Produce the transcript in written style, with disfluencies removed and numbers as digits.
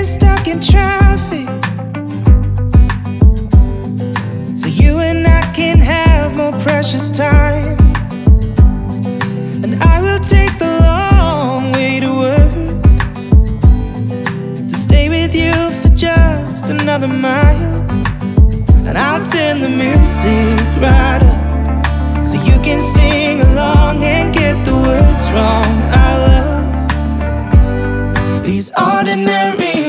getting stuck in traffic, so you and I can have more precious time. And I will take the long way to work, to stay with you for just another mile. And I'll turn the music right up, so you can sing along and get the words wrong. I love these ordinary